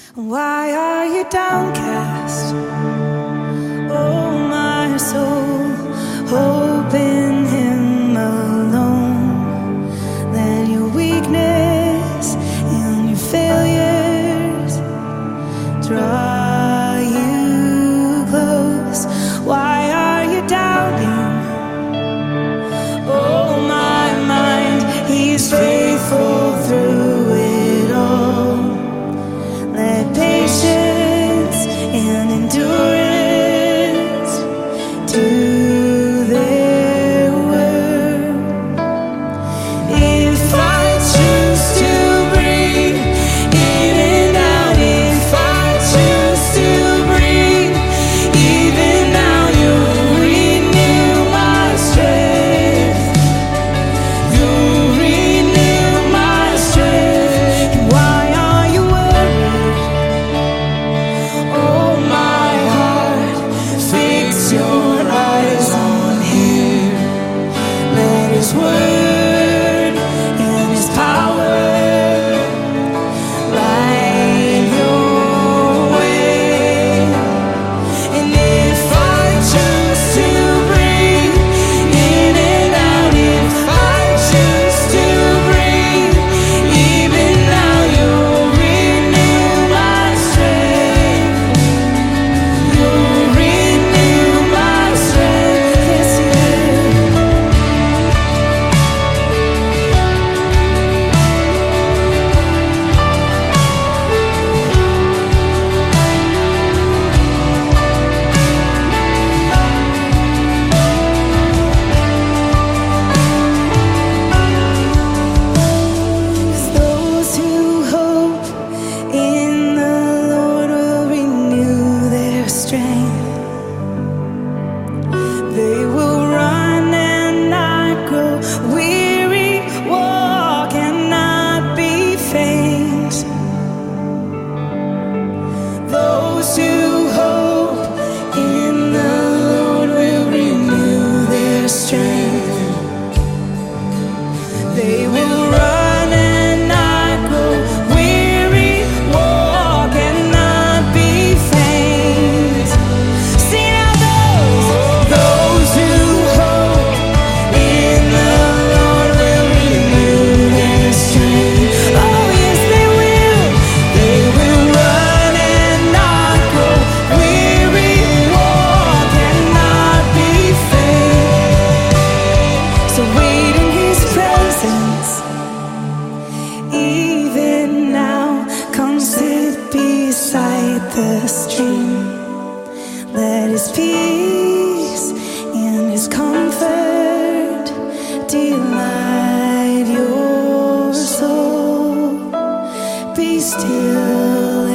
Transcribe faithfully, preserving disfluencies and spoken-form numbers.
Why are you downcast? Oh, my soul, hope in Him alone. Let your weakness and your failures draw you close. Why are you doubting? Oh, my mind, He's faithful through it all. Let patience and endurance do their work. If I choose to breathe in and out, if I choose to breathe, even now you'll renew my strength. You'll renew my strength. And why are you worried? Oh, my heart, fix your eyes on Him. Let His word and His power light your way. And if I choose to breathe in and out, if I choose to breathe, even now you'll renew my strength. You'll renew my strength. Yes, you will. Those who hope in the Lord will renew their strength. They will run and not grow weary, walk and not be faint. Those who hope in the Lord will renew their strength. They will run and not grow weary, walk and not be faint. Sing out those, those who hope in the Lord will renew their strength. Oh, yes, they will. They will run and not grow weary, walk and not be faint. So wait in His presence. Even now, come sit beside the stream. Let His peace and His comfort delight your soul. Be still